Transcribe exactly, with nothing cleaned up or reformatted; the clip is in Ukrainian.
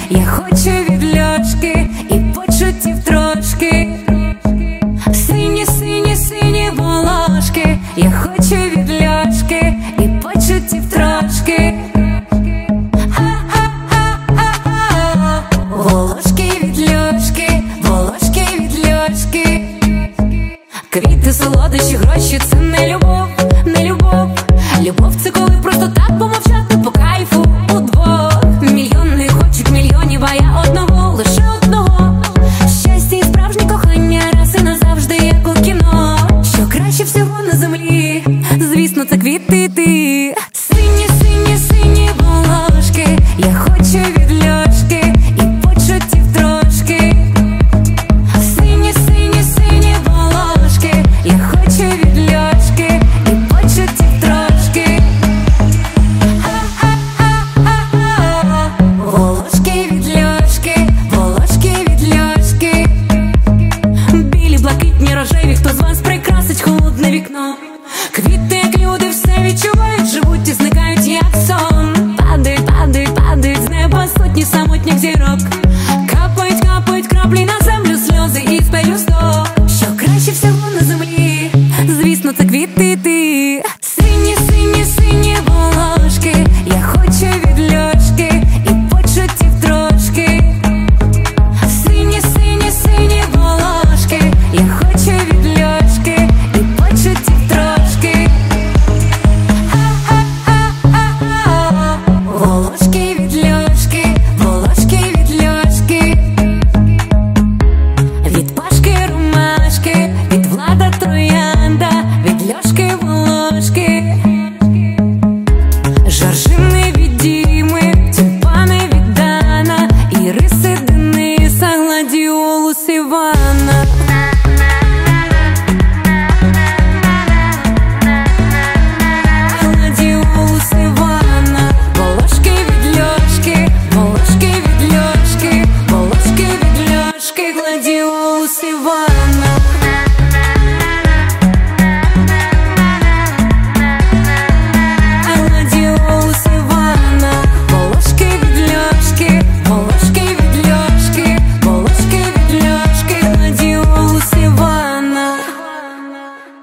я хочу від Льошки і почуттів трошки. Сині, сині, сині волошки, я хочу від Льошки і почуттів трошки. Волошки від Льошки, волошки від Льошки. Квіти, солодощі, гроші — це не любов, не любов. Любов — це коли просто так помовчати по кайфу удвох. Мільйони хочуть мільйонів, а я одного, лише одного. Щастя і справжнє кохання раз і назавжди, як у кіно. Що краще всього на землі, звісно, це квіти ти. Сині, сині, сині волошки, я хочу від Льошки і почуттів трошки. Сині, сині, сині волошки, я хочу від Льошки і почуттів трошки. Волошки від Льошки, волошки від Льошки. Білі, блакитні, рожеві, хто з вас прикрасить холодне вікно? Квіти, як люди, все відчувають, живуть і зникають, як сон. Падають, падають, падають з неба сотні самотніх зірок. Капають, капають краплі на землю, сльози із пелюсток. Що краще всього на землі, звісно, це квіти ти. Сині, сині, сині волошки, я хочу від Льошки і почуттів трошки. Сині, сині, сині волошки, я хочу від Льошки і почуттів трошки. Волошки від Льошки, волошки від Льошки. Від Пашки ромашки, від Влада троянда, від Льошки волошки. Жоржини від Діми, тюльпани від Дана, іриси Дениса, гладіолус Івана. Гладіолус Івана. Волошки від Льошки, волошки від Льошки, волошки від Льошки, гладіолус Івана.